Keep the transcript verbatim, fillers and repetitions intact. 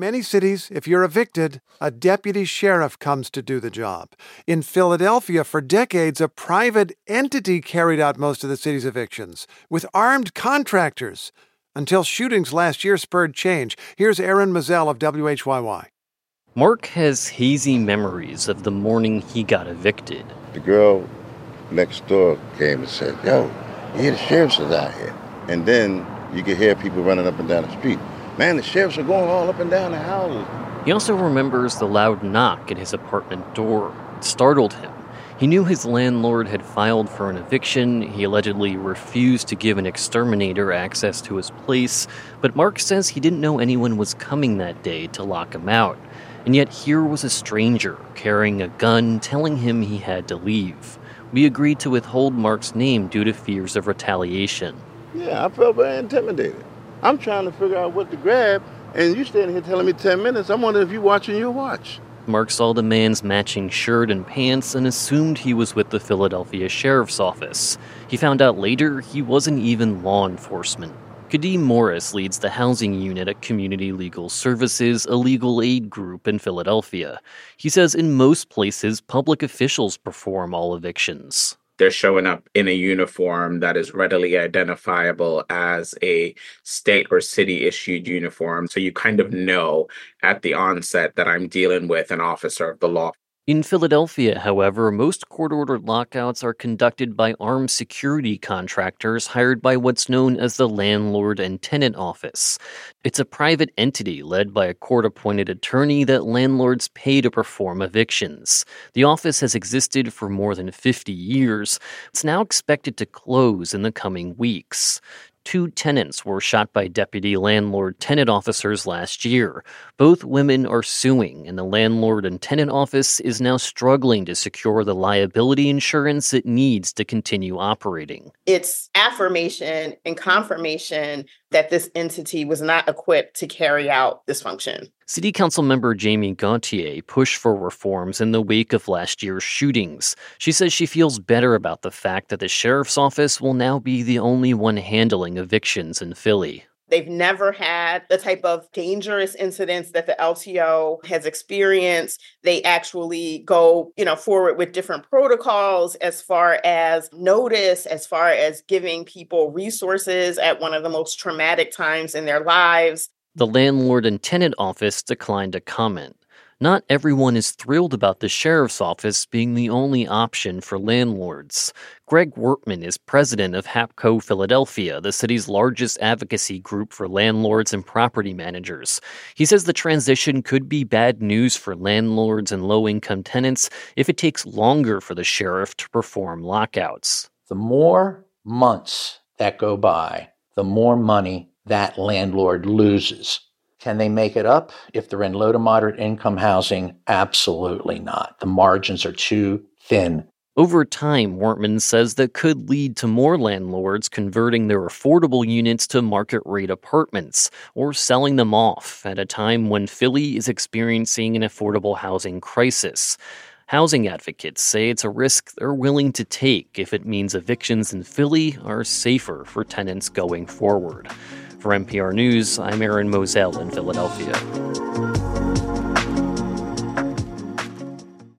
many cities, if you're evicted, a deputy sheriff comes to do the job. In Philadelphia, for decades, a private entity carried out most of the city's evictions, with armed contractors, until shootings last year spurred change. Here's Aaron Mazel of W H Y Y. Mark has hazy memories of the morning he got evicted. The girl next door came and said, yo, you hear the sheriffs is out here. And then you could hear people running up and down the street. Man, the sheriffs are going all up and down the houses. He also remembers the loud knock at his apartment door. It startled him. He knew his landlord had filed for an eviction. He allegedly refused to give an exterminator access to his place. But Mark says he didn't know anyone was coming that day to lock him out. And yet here was a stranger carrying a gun telling him he had to leave. We agreed to withhold Mark's name due to fears of retaliation. Yeah, I felt very intimidated. I'm trying to figure out what to grab, and you standing here telling me ten minutes. I'm wondering if you're watching your watch. Mark saw the man's matching shirt and pants and assumed he was with the Philadelphia Sheriff's Office. He found out later he wasn't even law enforcement. Kadeem Morris leads the housing unit at Community Legal Services, a legal aid group in Philadelphia. He says in most places, public officials perform all evictions. They're showing up in a uniform that is readily identifiable as a state or city issued uniform. So you kind of know at the onset that I'm dealing with an officer of the law. In Philadelphia, however, most court-ordered lockouts are conducted by armed security contractors hired by what's known as the Landlord and Tenant Office. It's a private entity led by a court-appointed attorney that landlords pay to perform evictions. The office has existed for more than fifty years. It's now expected to close in the coming weeks. Two tenants were shot by deputy landlord tenant officers last year. Both women are suing, and the landlord and tenant office is now struggling to secure the liability insurance it needs to continue operating. It's affirmation and confirmation that this entity was not equipped to carry out this function. City Council member Jamie Gauthier pushed for reforms in the wake of last year's shootings. She says she feels better about the fact that the sheriff's office will now be the only one handling evictions in Philly. They've never had the type of dangerous incidents that the L T O has experienced. They actually go, you know, forward with different protocols as far as notice, as far as giving people resources at one of the most traumatic times in their lives. The landlord and tenant office declined to comment. Not everyone is thrilled about the sheriff's office being the only option for landlords. Greg Wortman is president of HAPCO Philadelphia, the city's largest advocacy group for landlords and property managers. He says the transition could be bad news for landlords and low-income tenants if it takes longer for the sheriff to perform lockouts. The more months that go by, the more money that landlord loses. Can they make it up if they're in low to moderate income housing? Absolutely not. The margins are too thin. Over time, Wortman says that could lead to more landlords converting their affordable units to market-rate apartments or selling them off at a time when Philly is experiencing an affordable housing crisis. Housing advocates say it's a risk they're willing to take if it means evictions in Philly are safer for tenants going forward. For N P R News, I'm Aaron Moselle in Philadelphia.